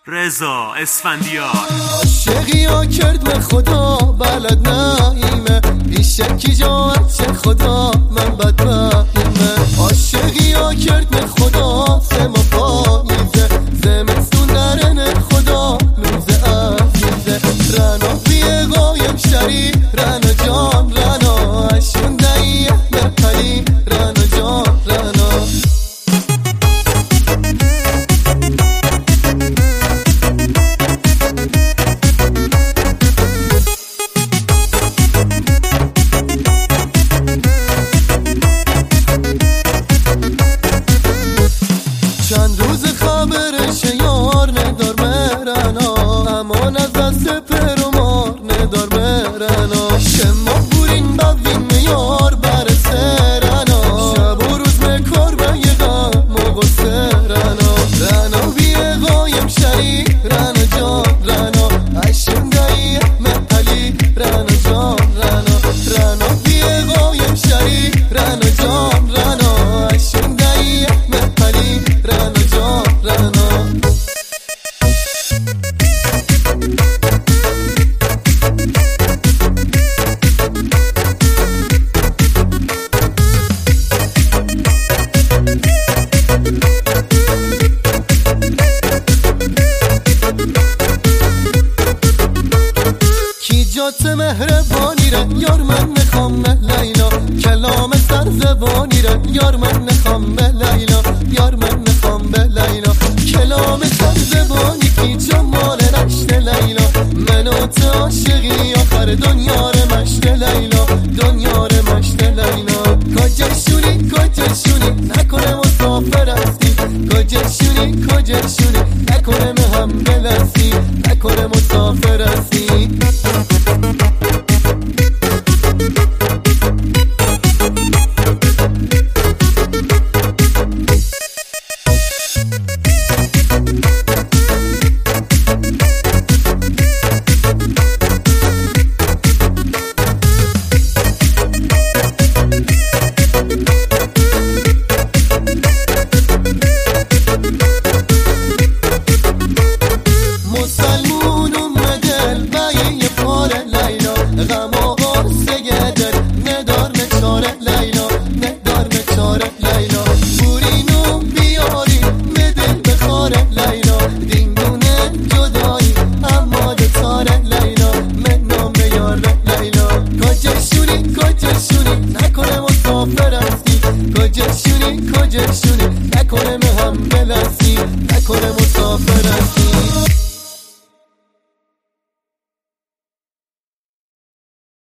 رضا اسفندیار. عاشقی ها کرد به خدا بلد نایمه، بیشکی جا چه خدا من بدبختیمه. عاشقی ها کرد به خدا سما پاییزه، زمستون درن خدا روز عزیزه. رنا بیه قایم شری رنا جان رنا، اشون دایه مرپلی رنا جان رنا. چند روز خبرش یار ندار مرنا، اما نزد پر و مار ندار مرنا. شما بورین ببین میار بر سرنا، شب و روز مکار به یه غم و غصه رنا. رنا بیه قایم شری رنا جان رنا، اشون دایی محلی رنا جان رنا. رنا بیه قایم شری رنا جان رنا، اشون دایی محلی رنا جان رنا. کی جات مهربانی ره یار من میخوام لیلا، کلام سر زبانی ره یار من میخوام لیلا، یار من میخوام لیلا. کلام سر زبانی کی جمال رشت لیلا، من و تو عاشقی آخر دنیا رو مشت لیلا، دنیا رو مشت لیلا. کجاشونی کجاشونی نکنه مسافر هستی، کجاشونی کجاشونی نکنه هم دل هستی، نکنه مسافر هستی.